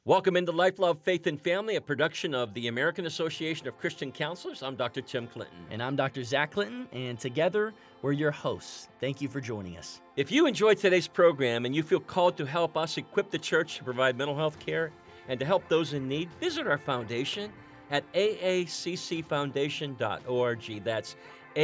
Welcome into Life, Love, Faith, and Family, a production of the American Association of Christian Counselors. I'm Dr. Tim Clinton. And I'm Dr. Zach Clinton, and together we're your hosts. Thank you for joining us. If you enjoyed today's program and you feel called to help us equip the church to provide mental health care and to help those in need, visit our foundation at aaccfoundation.org. That's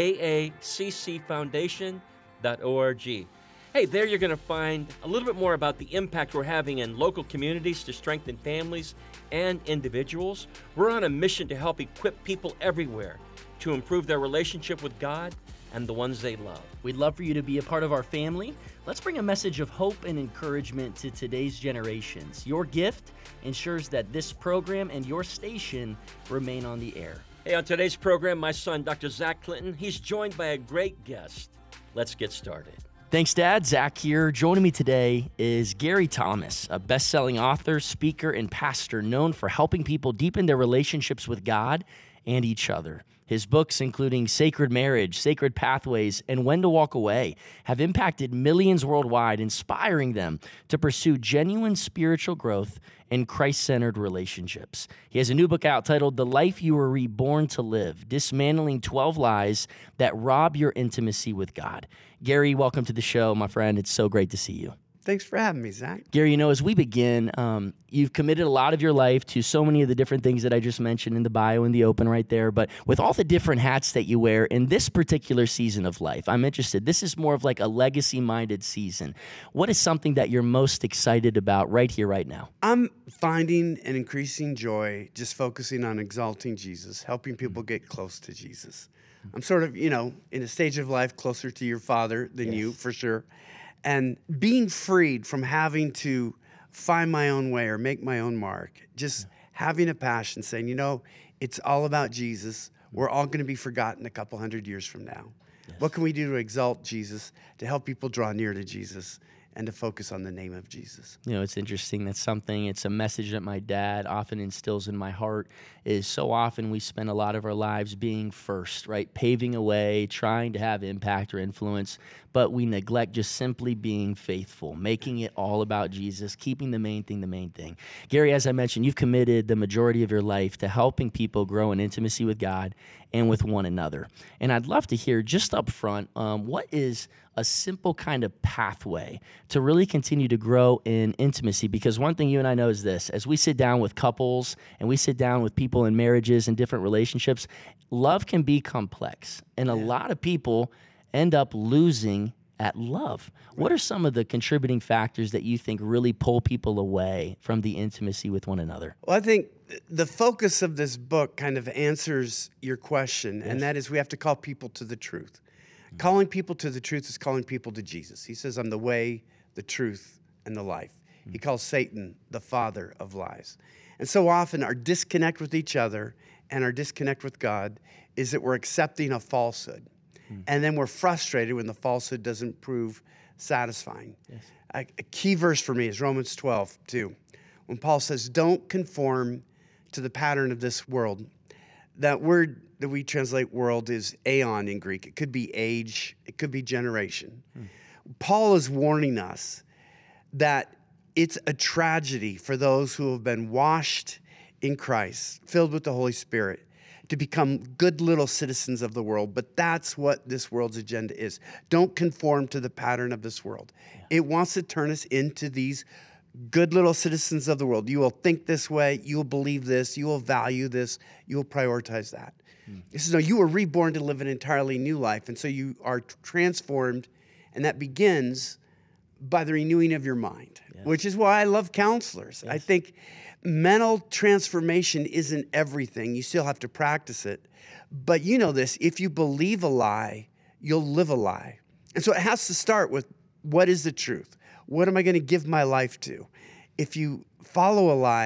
aaccfoundation.org. Hey, there you're going to find a little bit more about the impact we're having in local communities to strengthen families and individuals. We're on a mission to help equip people everywhere to improve their relationship with God and the ones they love. We'd love for you to be a part of our family. Let's bring a message of hope and encouragement to today's generations. Your gift ensures that this program and your station remain on the air. Hey, on today's program, my son, Dr. Zach Clinton, he's joined by a great guest. Let's get started. Thanks, Dad. Zach here. Joining me today is Gary Thomas, a best-selling author, speaker, and pastor known for helping people deepen their relationships with God and each other. His books, including Sacred Marriage, Sacred Pathways, and When to Walk Away, have impacted millions worldwide, inspiring them to pursue genuine spiritual growth and Christ-centered relationships. He has a new book out titled The Life You Were Reborn to Live, Dismantling 12 Lies That Rob Your Intimacy with God. Gary, welcome to the show, my friend. It's so great to see you. Thanks for having me, Zach. Gary, as we begin, you've committed a lot of your life to so many of the different things that I just mentioned in the bio in the open right there. But with all the different hats that you wear in this particular season of life, I'm interested. This is more of like a legacy-minded season. What is something that you're most excited about right here, right now? I'm finding an increasing joy just focusing on exalting Jesus, helping people get close to Jesus. I'm sort of, in a stage of life closer to your father than you, for sure. And being freed from having to find my own way or make my own mark, just having a passion, saying, it's all about Jesus. We're all going to be forgotten a couple hundred years from now. Yes. What can we do to exalt Jesus, to help people draw near to Jesus, and to focus on the name of Jesus? It's interesting. It's a message that my dad often instills in my heart, is so often we spend a lot of our lives being first, right? Paving a way, trying to have impact or influence, but we neglect just simply being faithful, making it all about Jesus, keeping the main thing. Gary, as I mentioned, you've committed the majority of your life to helping people grow in intimacy with God and with one another. And I'd love to hear just up front, what is a simple kind of pathway to really continue to grow in intimacy? Because one thing you and I know is this: as we sit down with couples and we sit down with people in marriages and different relationships, love can be complex. And a lot of people end up losing at love. Right. What are some of the contributing factors that you think really pull people away from the intimacy with one another? Well, I think the focus of this book kind of answers your question, and that is we have to call people to the truth. Mm-hmm. Calling people to the truth is calling people to Jesus. He says, I'm the way, the truth, and the life. Mm-hmm. He calls Satan the father of lies. And so often our disconnect with each other and our disconnect with God is that we're accepting a falsehood. And then we're frustrated when the falsehood doesn't prove satisfying. Yes. A key verse for me is Romans 12:2, when Paul says, don't conform to the pattern of this world. That word that we translate world is aeon in Greek. It could be age. It could be generation. Paul is warning us that it's a tragedy for those who have been washed in Christ, filled with the Holy Spirit, to become good little citizens of the world. But that's what this world's agenda is. Don't conform to the pattern of this world. Yeah. It wants to turn us into these good little citizens of the world. You will think this way. You will believe this. You will value this. You will prioritize that. He says, no, you were reborn to live an entirely new life. And so you are transformed. And that begins by the renewing of your mind, which is why I love counselors. Yes. I think mental transformation isn't everything. You still have to practice it. But you know this, if you believe a lie, you'll live a lie. And so it has to start with, what is the truth? What am I going to give my life to? If you follow a lie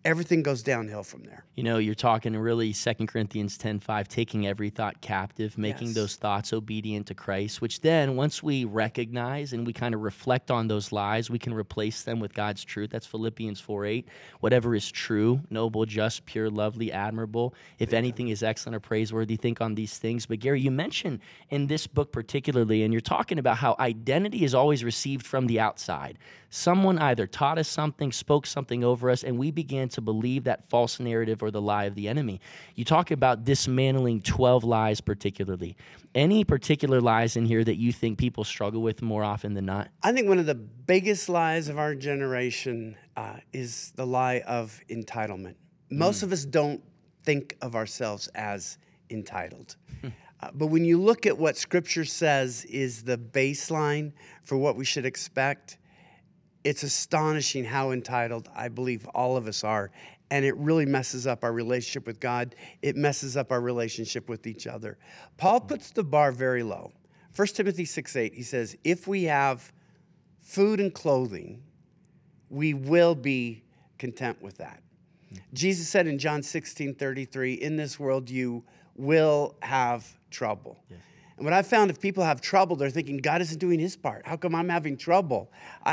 everything goes downhill from there. You know, you're talking really 2 Corinthians 10:5, taking every thought captive, making Yes. those thoughts obedient to Christ, which then once we recognize and we kind of reflect on those lies, we can replace them with God's truth. That's Philippians 4:8. Whatever is true, noble, just, pure, lovely, admirable, if anything is excellent or praiseworthy, think on these things. But Gary, you mentioned in this book particularly, and you're talking about how identity is always received from the outside. Someone either taught us something, spoke something over us, and we began to believe that false narrative or the lie of the enemy. You talk about dismantling 12 lies particularly. Any particular lies in here that you think people struggle with more often than not? I think one of the biggest lies of our generation is the lie of entitlement. Most of us don't think of ourselves as entitled. But when you look at what Scripture says is the baseline for what we should expect, it's astonishing how entitled I believe all of us are. And it really messes up our relationship with God. It messes up our relationship with each other. Paul puts the bar very low. 1 Timothy 6:8, he says, if we have food and clothing, we will be content with that. Jesus said in John 16:33, in this world you will have trouble. Yes. And what I found, if people have trouble, they're thinking, God isn't doing his part. How come I'm having trouble?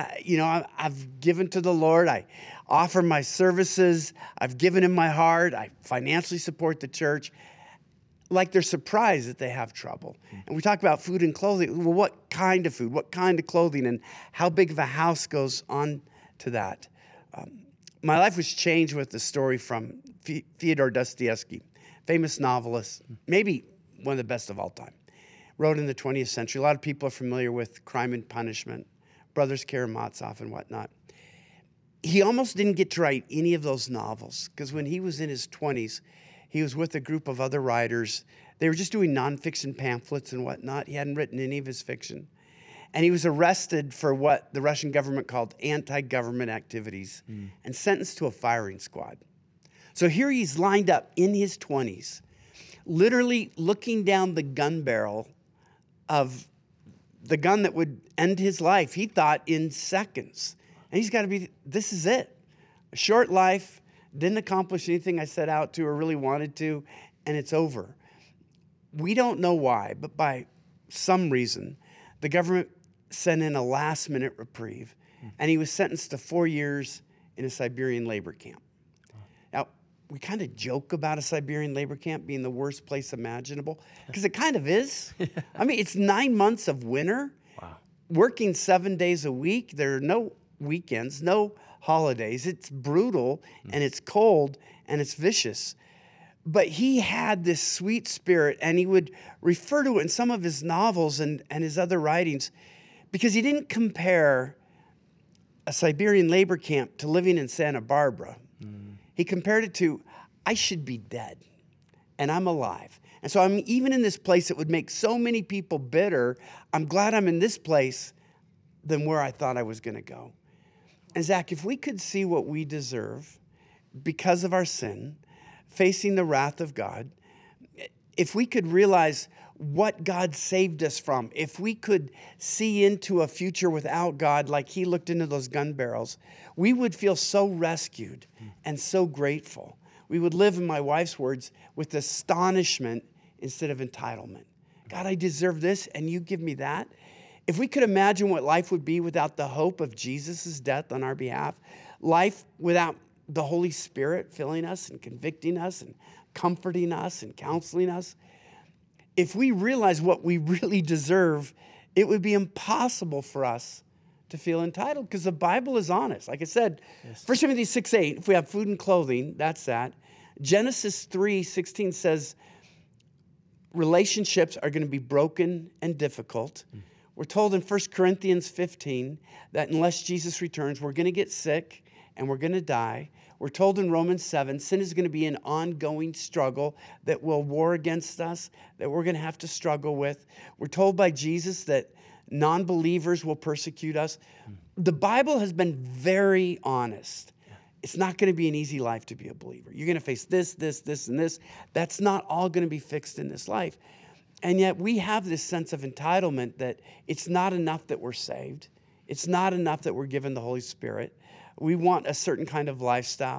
I've given to the Lord. I offer my services. I've given him my heart. I financially support the church. Like they're surprised that they have trouble. And we talk about food and clothing. Well, what kind of food? What kind of clothing? And how big of a house goes on to that? My life was changed with the story from Fyodor Dostoevsky, famous novelist, maybe one of the best of all time. Wrote in the 20th century. A lot of people are familiar with Crime and Punishment, Brothers Karamazov and whatnot. He almost didn't get to write any of those novels because when he was in his 20s, he was with a group of other writers. They were just doing nonfiction pamphlets and whatnot. He hadn't written any of his fiction. And he was arrested for what the Russian government called anti-government activities and sentenced to a firing squad. So here he's lined up in his 20s, literally looking down the gun barrel of the gun that would end his life, he thought, in seconds. And he's got to be, this is it. A short life, didn't accomplish anything I set out to or really wanted to, and it's over. We don't know why, but by some reason, the government sent in a last-minute reprieve, and he was sentenced to 4 years in a Siberian labor camp. Now, we kind of joke about a Siberian labor camp being the worst place imaginable, because it kind of is. I mean, it's 9 months of winter, working 7 days a week. There are no weekends, no holidays. It's brutal, and it's cold, and it's vicious. But he had this sweet spirit, and he would refer to it in some of his novels and his other writings, because he didn't compare a Siberian labor camp to living in Santa Barbara. He compared it to, I should be dead, and I'm alive. And so I'm even in this place that would make so many people bitter. I'm glad I'm in this place than where I thought I was going to go. And Zach, if we could see what we deserve because of our sin, facing the wrath of God, if we could realize what God saved us from, if we could see into a future without God like he looked into those gun barrels, we would feel so rescued and so grateful. We would live, in my wife's words, with astonishment instead of entitlement. God, I deserve this, and you give me that. If we could imagine what life would be without the hope of Jesus' death on our behalf, life without the Holy Spirit filling us and convicting us and comforting us and counseling us, if we realize what we really deserve, it would be impossible for us to feel entitled, because the Bible is honest. Like I said, 1 Timothy 6:8, if we have food and clothing, that's that. Genesis 3:16 says relationships are going to be broken and difficult. We're told in 1 Corinthians 15 that unless Jesus returns, we're going to get sick and we're going to die. We're told in Romans 7, sin is going to be an ongoing struggle that will war against us, that we're going to have to struggle with. We're told by Jesus that non-believers will persecute us. The Bible has been very honest. It's not going to be an easy life to be a believer. You're going to face this, and this. That's not all going to be fixed in this life. And yet we have this sense of entitlement that it's not enough that we're saved. It's not enough that we're given the Holy Spirit. We want a certain kind of lifestyle.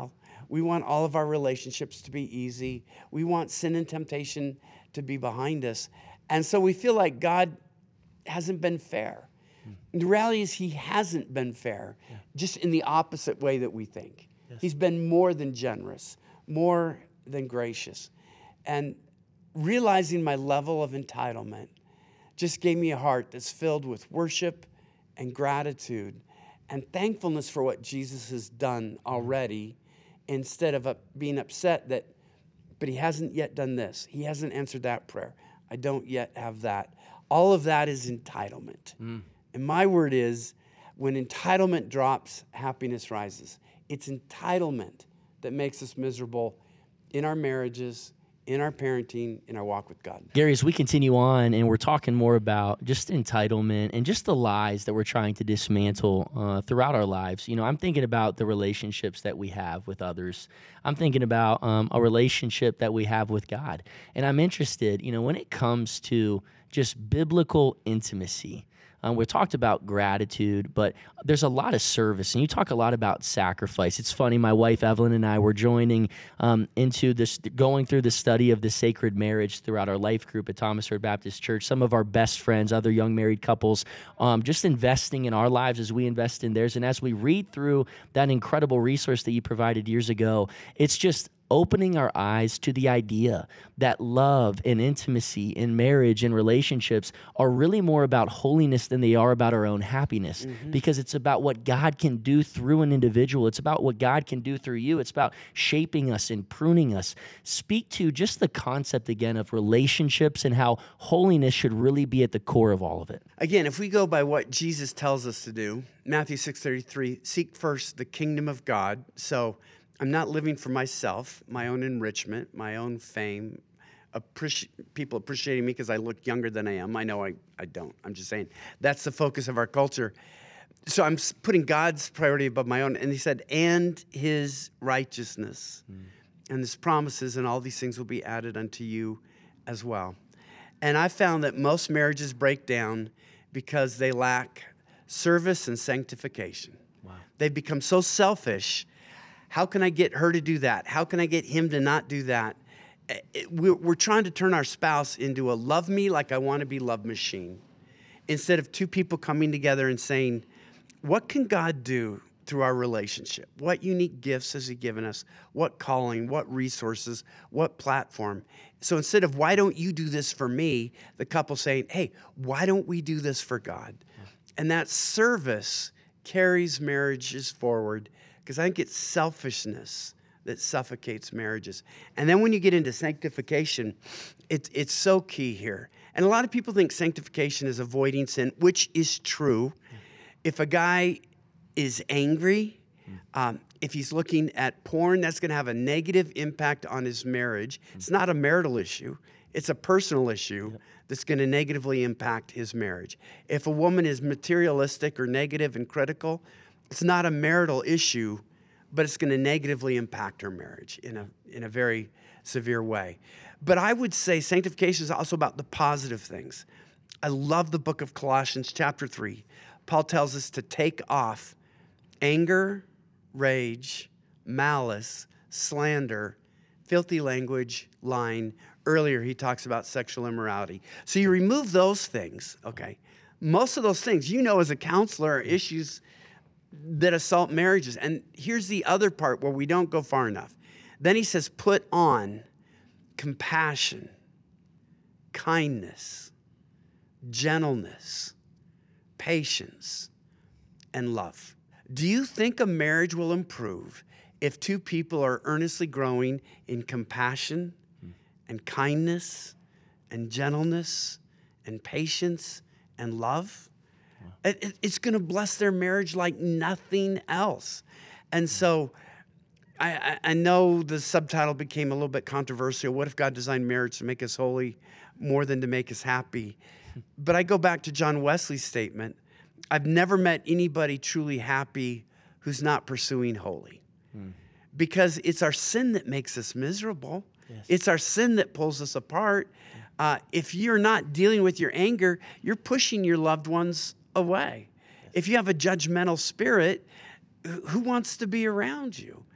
We want all of our relationships to be easy. We want sin and temptation to be behind us. And so we feel like God hasn't been fair. The reality is he hasn't been fair, just in the opposite way that we think. Yes. He's been more than generous, more than gracious. And realizing my level of entitlement just gave me a heart that's filled with worship and gratitude and thankfulness for what Jesus has done already, instead of being upset that, but he hasn't yet done this. He hasn't answered that prayer. I don't yet have that. All of that is entitlement. And my word is, when entitlement drops, happiness rises. It's entitlement that makes us miserable in our marriages, in our parenting, in our walk with God. Gary, as we continue on and we're talking more about just entitlement and just the lies that we're trying to dismantle throughout our lives, I'm thinking about the relationships that we have with others. I'm thinking about a relationship that we have with God. And I'm interested, when it comes to just biblical intimacy. We talked about gratitude, but there's a lot of service, and you talk a lot about sacrifice. It's funny, my wife Evelyn and I were joining into this, going through the study of the sacred marriage throughout our life group at Thomas Hurd Baptist Church. Some of our best friends, other young married couples, just investing in our lives as we invest in theirs. And as we read through that incredible resource that you provided years ago, it's just opening our eyes to the idea that love and intimacy in marriage and relationships are really more about holiness than they are about our own happiness, because it's about what God can do through an individual. It's about what God can do through you. It's about shaping us and pruning us. Speak to just the concept again of relationships and how holiness should really be at the core of all of it. Again, if we go by what Jesus tells us to do, Matthew 6:33, seek first the kingdom of God. So I'm not living for myself, my own enrichment, my own fame, people appreciating me because I look younger than I am. I know I don't. I'm just saying that's the focus of our culture. So I'm putting God's priority above my own. And he said, and his righteousness and his promises, and all these things will be added unto you as well. And I found that most marriages break down because they lack service and sanctification. Wow. They've become so selfish. How can I get her to do that? How can I get him to not do that? We're trying to turn our spouse into a love me like I want to be loved machine, instead of two people coming together and saying, what can God do through our relationship? What unique gifts has he given us? What calling? What resources? What platform? So instead of, why don't you do this for me? The couple saying, hey, why don't we do this for God? And that service carries marriages forward, because I think it's selfishness that suffocates marriages. And then when you get into sanctification, it's so key here. And a lot of people think sanctification is avoiding sin, which is true. If a guy is angry, if he's looking at porn, that's going to have a negative impact on his marriage. It's not a marital issue. It's a personal issue that's going to negatively impact his marriage. If a woman is materialistic or negative and critical, it's not a marital issue, but it's going to negatively impact her marriage in a very severe way. But I would say sanctification is also about the positive things. I love the book of Colossians chapter 3. Paul tells us to take off anger, rage, malice, slander, filthy language, lying. Earlier, he talks about sexual immorality. So you remove those things, okay? Most of those things, as a counselor, are issues that assault marriages. And here's the other part where we don't go far enough. Then he says, put on compassion, kindness, gentleness, patience, and love. Do you think a marriage will improve if two people are earnestly growing in compassion and kindness and gentleness and patience and love? It's going to bless their marriage like nothing else. And so I know the subtitle became a little bit controversial. What if God designed marriage to make us holy more than to make us happy? But I go back to John Wesley's statement. I've never met anybody truly happy who's not pursuing holy. Because it's our sin that makes us miserable. Yes. It's our sin that pulls us apart. If you're not dealing with your anger, you're pushing your loved ones away. Yes. If you have a judgmental spirit, who wants to be around you?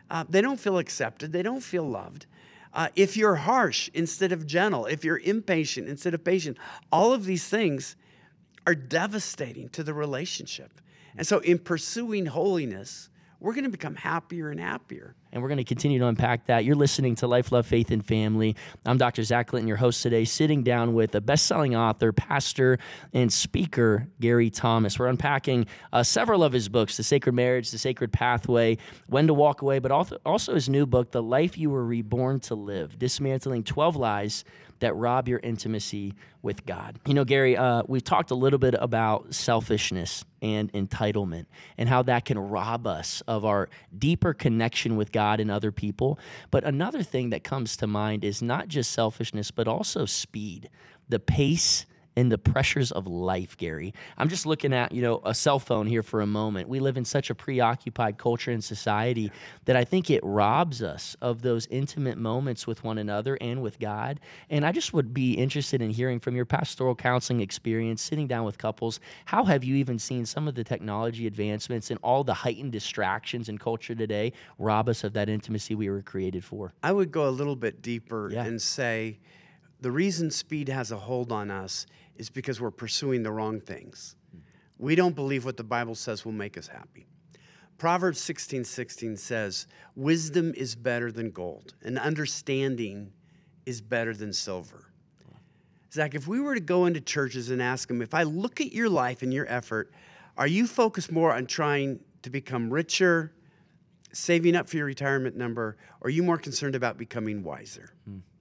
They don't feel accepted. They don't feel loved. If you're harsh instead of gentle, if you're impatient instead of patient, all of these things are devastating to the relationship. And so in pursuing holiness, we're going to become happier and happier. And we're going to continue to unpack that. You're listening to Life, Love, Faith, and Family. I'm Dr. Zach Clinton, your host today, sitting down with a best-selling author, pastor, and speaker, Gary Thomas. We're unpacking several of his books, The Sacred Marriage, The Sacred Pathway, When to Walk Away, but also his new book, The Life You Were Reborn to Live, Dismantling 12 Lies that Rob Your Intimacy with God. You know, Gary, we've talked a little bit about selfishness and entitlement and how that can rob us of our deeper connection with God and other people. But another thing that comes to mind is not just selfishness, but also speed, the pace and the pressures of life, Gary. I'm just looking at, a cell phone here for a moment. We live in such a preoccupied culture and society that I think it robs us of those intimate moments with one another and with God. And I just would be interested in hearing from your pastoral counseling experience, sitting down with couples, how have you even seen some of the technology advancements and all the heightened distractions in culture today rob us of that intimacy we were created for? I would go a little bit deeper and say the reason speed has a hold on us is because we're pursuing the wrong things. We don't believe what the Bible says will make us happy. Proverbs 16:16 says, wisdom is better than gold, and understanding is better than silver. Zach, if we were to go into churches and ask them, if I look at your life and your effort, are you focused more on trying to become richer, saving up for your retirement number, or are you more concerned about becoming wiser?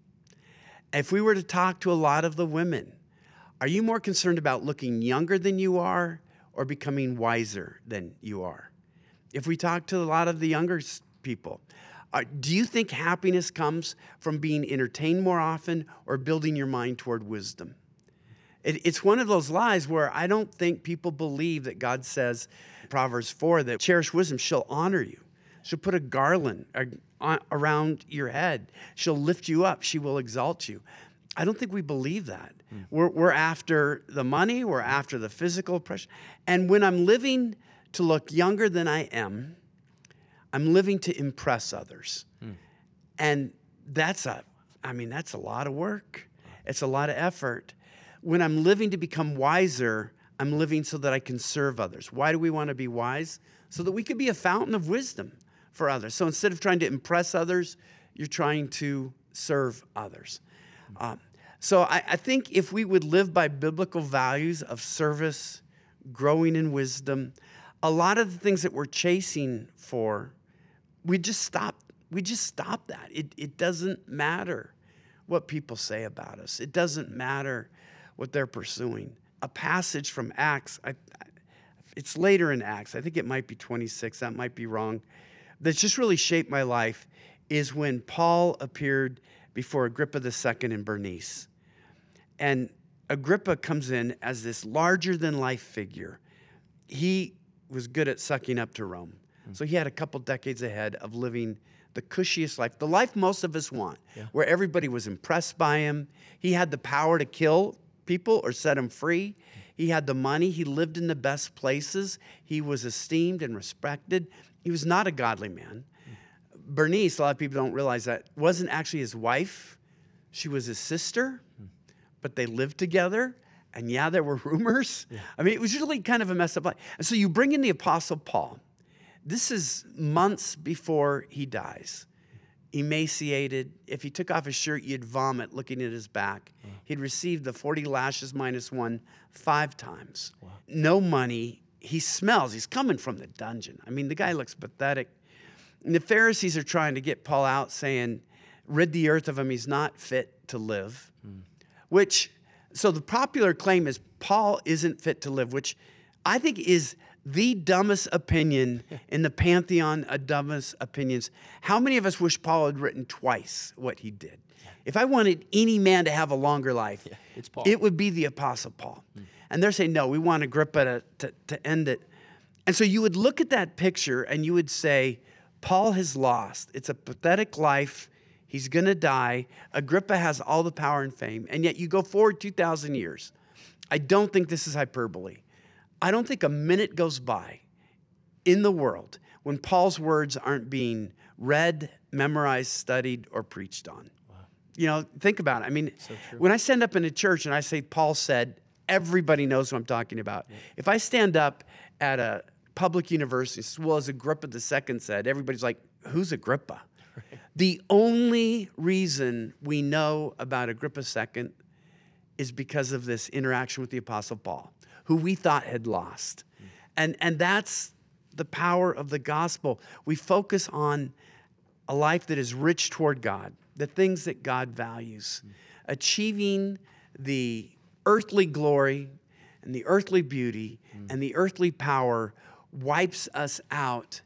If we were to talk to a lot of the women, are you more concerned about looking younger than you are or becoming wiser than you are? If we talk to a lot of the younger people, do you think happiness comes from being entertained more often or building your mind toward wisdom? It's one of those lies where I don't think people believe that God says, Proverbs 4, that cherish wisdom, she'll honor you. She'll put a garland around your head. She'll lift you up. She will exalt you. I don't think we believe that. We're after the money. We're after the physical pressure. And when I'm living to look younger than I am, I'm living to impress others. And that's a lot of work. It's a lot of effort. When I'm living to become wiser, I'm living so that I can serve others. Why do we want to be wise? So that we could be a fountain of wisdom for others. So instead of trying to impress others, you're trying to serve others. So I think if we would live by biblical values of service, growing in wisdom, a lot of the things that we're chasing for, we just stop that. It doesn't matter what people say about us. It doesn't matter what they're pursuing. A passage from Acts, it's later in Acts, I think it might be 26, that might be wrong, that's just really shaped my life, is when Paul appeared before Agrippa II and Bernice. And Agrippa comes in as this larger-than-life figure. He was good at sucking up to Rome. So he had a couple decades ahead of living the cushiest life, the life most of us want, where everybody was impressed by him. He had the power to kill people or set them free. He had the money. He lived in the best places. He was esteemed and respected. He was not a godly man. Bernice, a lot of people don't realize that, wasn't actually his wife. She was his sister, but they lived together. And there were rumors. I mean, it was really kind of a messed up life. And so you bring in the Apostle Paul. This is months before he dies. Emaciated. If he took off his shirt, you'd vomit looking at his back. He'd received the 40 lashes minus one 5 times. Wow. No money. He smells. He's coming from the dungeon. I mean, the guy looks pathetic. And the Pharisees are trying to get Paul out, saying, rid the earth of him. He's not fit to live. So the popular claim is Paul isn't fit to live, which I think is the dumbest opinion in the pantheon of dumbest opinions. How many of us wish Paul had written twice what he did? If I wanted any man to have a longer life, it's Paul. It would be the Apostle Paul. And they're saying, no, we want Agrippa to end it. And so you would look at that picture and you would say, Paul has lost. It's a pathetic life. He's going to die. Agrippa has all the power and fame. And yet you go forward 2,000 years. I don't think this is hyperbole. I don't think a minute goes by in the world when Paul's words aren't being read, memorized, studied, or preached on. Think about it. I mean, So true. when I stand up in a church and I say, Paul said, everybody knows what I'm talking about. Yeah. If I stand up at a public university, well, as Agrippa II said, everybody's like, who's Agrippa? Right. The only reason we know about Agrippa II is because of this interaction with the Apostle Paul, who we thought had lost. And that's the power of the gospel. We focus on a life that is rich toward God, the things that God values, achieving the earthly glory and the earthly beauty and the earthly power wipes us out,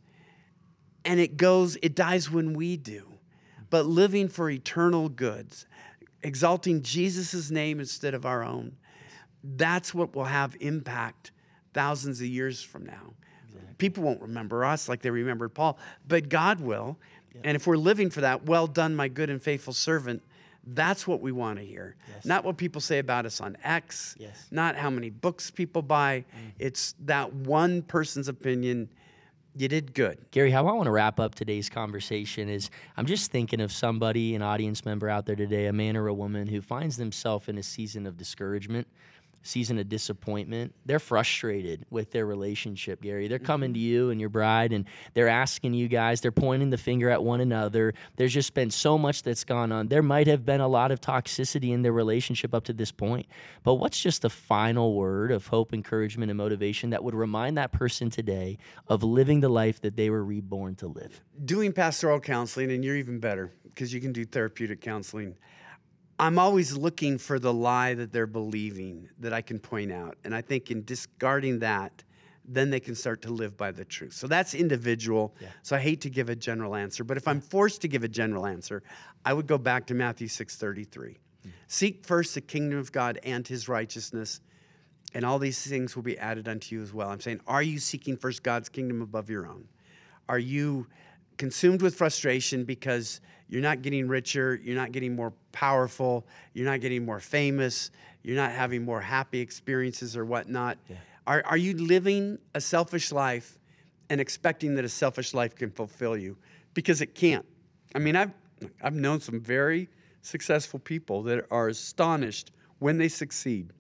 and it dies when we do. But living for eternal goods, exalting Jesus' name instead of our own, that's what will have impact thousands of years from now. Exactly. People won't remember us like they remembered Paul, but God will. Yeah. And if we're living for that, well done, my good and faithful servant, that's what we want to hear. Yes. Not what people say about us on X, yes. Not how many books people buy. It's that one person's opinion. You did good. Gary, how I want to wrap up today's conversation is I'm just thinking of somebody, an audience member out there today, a man or a woman who finds themselves in a season of discouragement, season of disappointment. They're frustrated with their relationship, Gary. They're coming to you and your bride, and they're asking you guys, they're pointing the finger at one another. There's just been so much that's gone on. There might have been a lot of toxicity in their relationship up to this point. But what's just the final word of hope, encouragement, and motivation that would remind that person today of living the life that they were reborn to live? Doing pastoral counseling, and you're even better because you can do therapeutic counseling. I'm always looking for the lie that they're believing that I can point out. And I think in discarding that, then they can start to live by the truth. So that's individual. Yeah. So I hate to give a general answer. But if I'm forced to give a general answer, I would go back to Matthew 6:33. Seek first the kingdom of God and his righteousness, and all these things will be added unto you as well. I'm saying, are you seeking first God's kingdom above your own? Are you consumed with frustration because you're not getting richer, you're not getting more powerful, you're not getting more famous, you're not having more happy experiences or whatnot? Yeah. Are you living a selfish life and expecting that a selfish life can fulfill you? Because it can't. I mean, I've known some very successful people that are astonished when they succeed,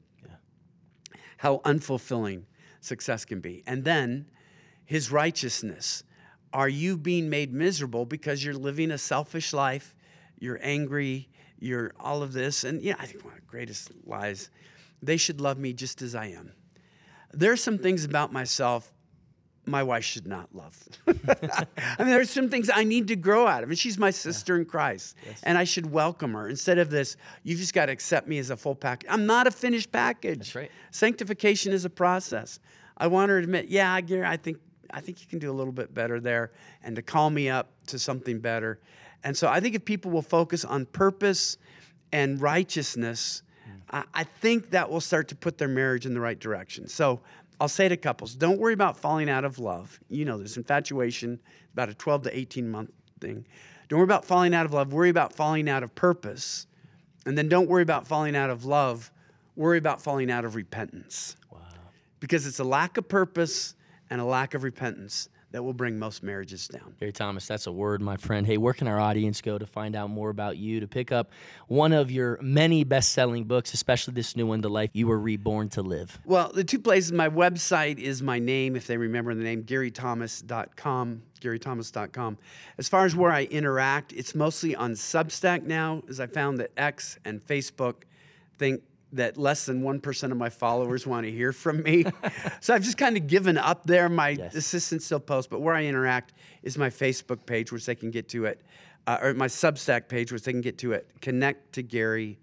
how unfulfilling success can be. And then his righteousness. Are you being made miserable because you're living a selfish life? You're angry, you're all of this. And I think one of the greatest lies, they should love me just as I am. There are some things about myself my wife should not love. I mean, there's some things I need to grow out of. And she's my sister in Christ. Yes. And I should welcome her. Instead of this, you just got to accept me as a full package. I'm not a finished package. That's right. Sanctification is a process. I want her to admit, Gary, I think you can do a little bit better there, and to call me up to something better. And so I think if people will focus on purpose and righteousness, I think that will start to put their marriage in the right direction. So I'll say to couples, don't worry about falling out of love. You know this, infatuation, about a 12 to 18-month thing. Don't worry about falling out of love. Worry about falling out of purpose. And then don't worry about falling out of love. Worry about falling out of repentance. Wow. Because it's a lack of purpose and a lack of repentance that will bring most marriages down. Gary Thomas, that's a word, my friend. Hey, where can our audience go to find out more about you, to pick up one of your many best-selling books, especially this new one, The Life You Were Reborn to Live? Well, the two places, my website is my name, if they remember the name, GaryThomas.com, GaryThomas.com. As far as where I interact, it's mostly on Substack now, as I found that X and Facebook think that less than 1% of my followers want to hear from me. So I've just kind of given up there. My assistant still posts, but where I interact is my Facebook page, which they can get to at, or my Substack page, which they can get to at connecttogary.com.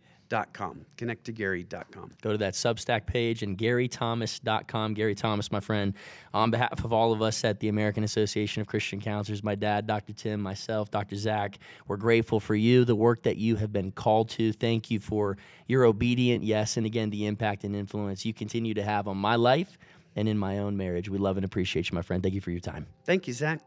Connecttogary.com. Go to that Substack page and GaryThomas.com. Gary Thomas, my friend, on behalf of all of us at the American Association of Christian Counselors, my dad, Dr. Tim, myself, Dr. Zach, we're grateful for you, the work that you have been called to. Thank you for your obedient yes, and again, the impact and influence you continue to have on my life and in my own marriage. We love and appreciate you, my friend. Thank you for your time. Thank you, Zach.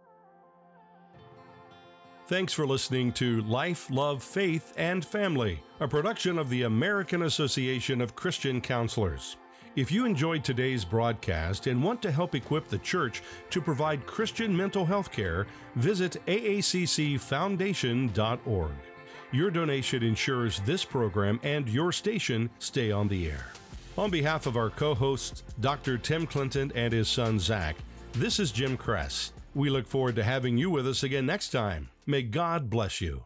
Thanks for listening to Life, Love, Faith, and Family, a production of the American Association of Christian Counselors. If you enjoyed today's broadcast and want to help equip the church to provide Christian mental health care, visit aaccfoundation.org. Your donation ensures this program and your station stay on the air. On behalf of our co-hosts, Dr. Tim Clinton and his son Zach, this is Jim Kress. We look forward to having you with us again next time. May God bless you.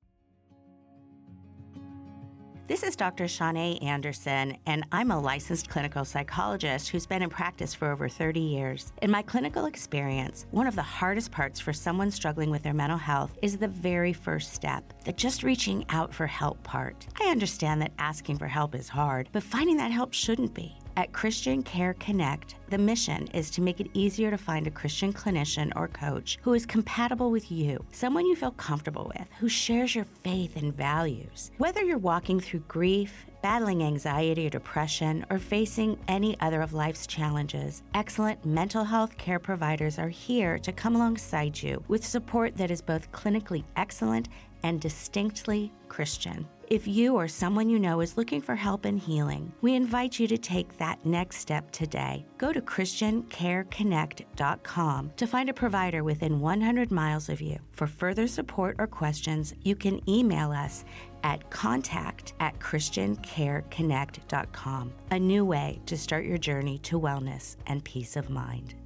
This is Dr. Shanae Anderson, and I'm a licensed clinical psychologist who's been in practice for over 30 years. In my clinical experience, one of the hardest parts for someone struggling with their mental health is the very first step, the just reaching out for help part. I understand that asking for help is hard, but finding that help shouldn't be. At Christian Care Connect, the mission is to make it easier to find a Christian clinician or coach who is compatible with you, someone you feel comfortable with, who shares your faith and values. Whether you're walking through grief, battling anxiety or depression, or facing any other of life's challenges, excellent mental health care providers are here to come alongside you with support that is both clinically excellent and distinctly Christian. If you or someone you know is looking for help and healing, we invite you to take that next step today. Go to ChristianCareConnect.com to find a provider within 100 miles of you. For further support or questions, you can email us at contact@ChristianCareConnect.com. A new way to start your journey to wellness and peace of mind.